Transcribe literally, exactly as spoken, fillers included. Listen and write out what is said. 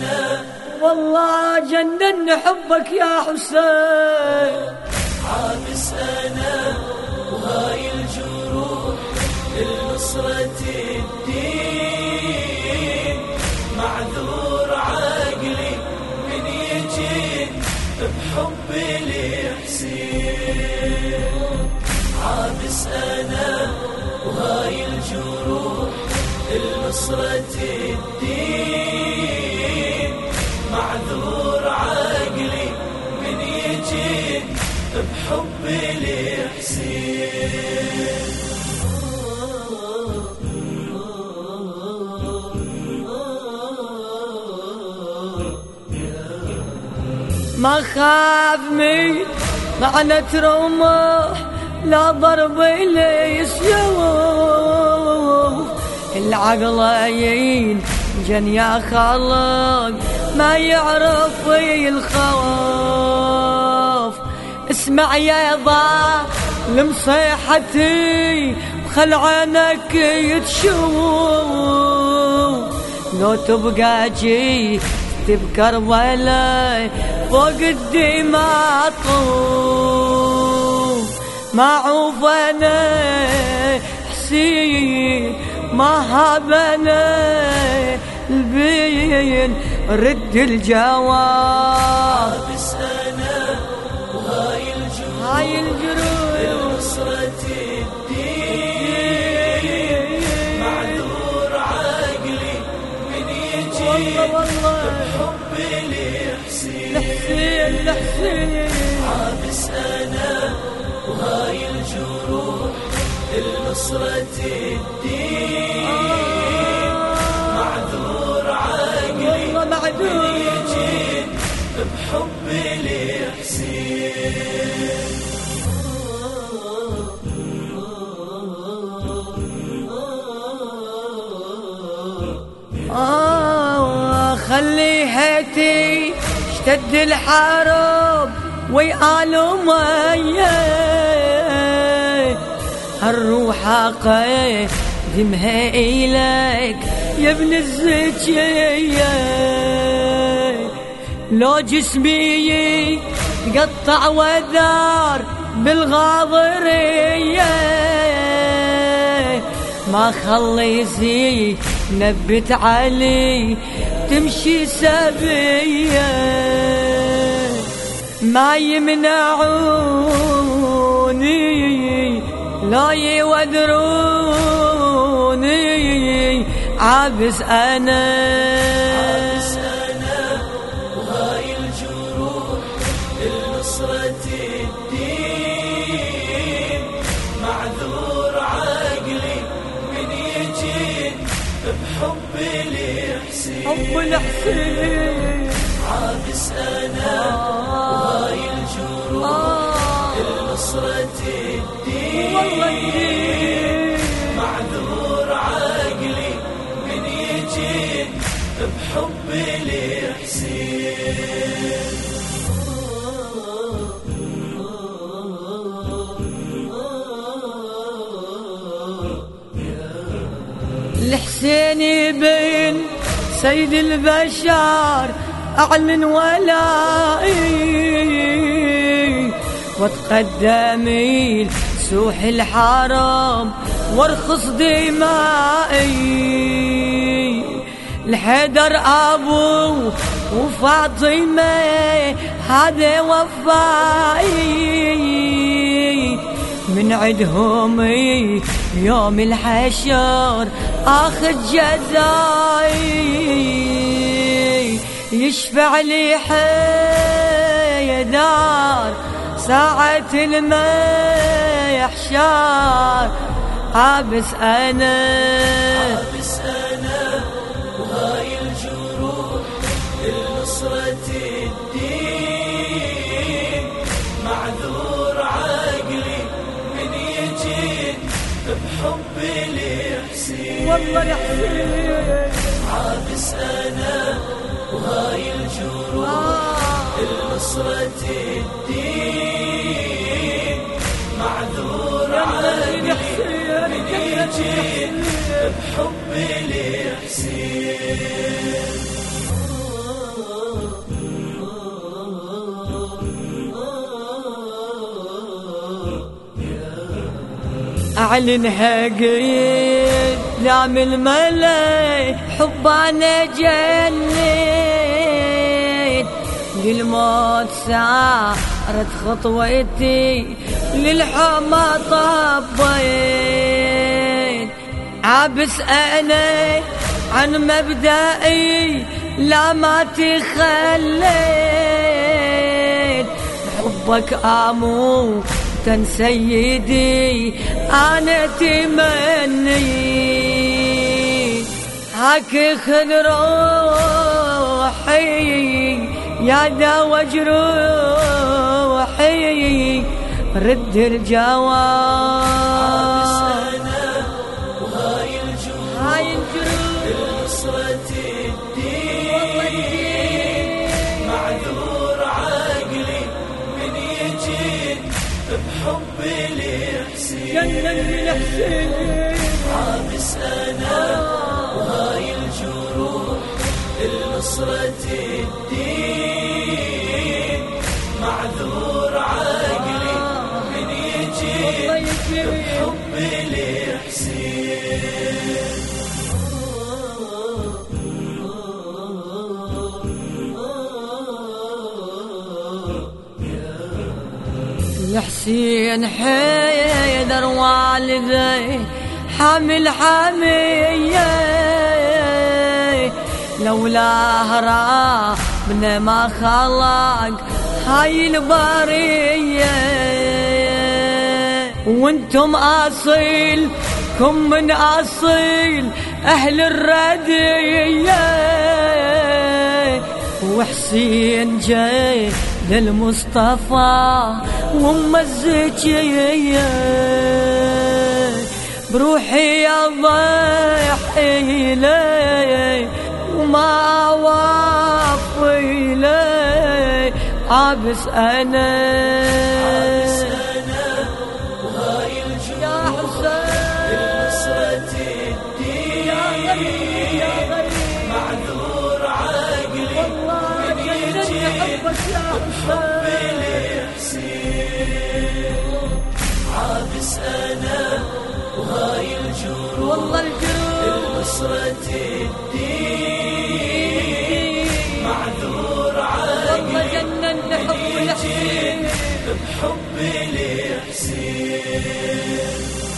أنا والله جنن حبك يا حسين. عابس أنا وهاي الجروح لنصرة الدين، معذور عقلي من يجين بحب الحسين. عابس أنا وهاي الجروح لنصرة الدين، معذور عقلي من يجين بحب الحسين. ما خاف من معنى رمح لا ضرب لي سيوف، العقلين جن يا خلق ما يعرف الخوف. اسمع يا ظالم صيحتي وخل عينك يتشوف، لو تبقى جي بكربلاء فوق الدماء طوف. ما عوف انا حسين ما هابنا البين رد الجواب. عابس أنا وهاي الجروح هاي الجروح لنصرة الدين، معذور عقلي من يجي والله بحب الحسين. الحسين الحسين. عابس أنا وهاي الجروح لنصرة الدين، معذور عقلي من يجين بحب الحسين. آه خلي هيتي اشتد الحرب ويقالوا مية، هالروح قدمها إليك يا ابن الزكية. لو جسمي قطع وذار بالغاضرية، ما خلي زي نبت علي تمشي سبية. ما يمنعوني لا يودروني، عابس أنا عابس أنا وهاي الجروح لنصرة الدين، معذور عقلي من يجين بحب الحسين. حب الحسين. عابس أنا وهاي الجروح لنصرة الدين، معذور عقلي من يجين بحب الحسين. الحسين بن سيد البشر أعلن ولائي، وتقدمي سوح الحرم وارخص دمائي. الحيدر أبو وفاطمة هذا وفائي، من عدهم يوم الحشر آخذ جزائي. يشفع لي حيدر ساعة المحشر، عابس أنا عابس أنا وهاي الجروح لنصرة الدين، معذور عقلي من يجين بحب الحسين. والله الحسين. عابس أنا وهاي الجروح لنصرة الدين، معذور عقلي من يجين بحب الحسين. تعلن هقيد دام الملي حب انا جنيت للموت سارت خطوتي للحما طبيت عابس انا عن مبدئي لا ما تخليت بحبك اموت سيدي أنا تمني هاك خذ روحي يا دوا جروحي رد الجواب وهاي الجروح لنصرة الدين معذور عقلي من يجين بحبي لحسين عابس أنا وهاي الجروح لنصرة الدين معذور عقلي من يجي بحبي لحسين الحسين حيدر والدي حامل حمية لولاه ربنا ما خلق هاي البرية وانتم اصيلكم من اصيل اهل الردية وحسين جاي للمصطفى وام الزكية بروحي اضحي لي وما اوفي لي عابس انا عابس انا وهاي الجروح لنصرة الدين معذور عقلي من يجي بحبي لحسين عابس انا وهاي الجروح والله الجروح لنصرة الدين معذور عقلي من يجي بحبي لحسين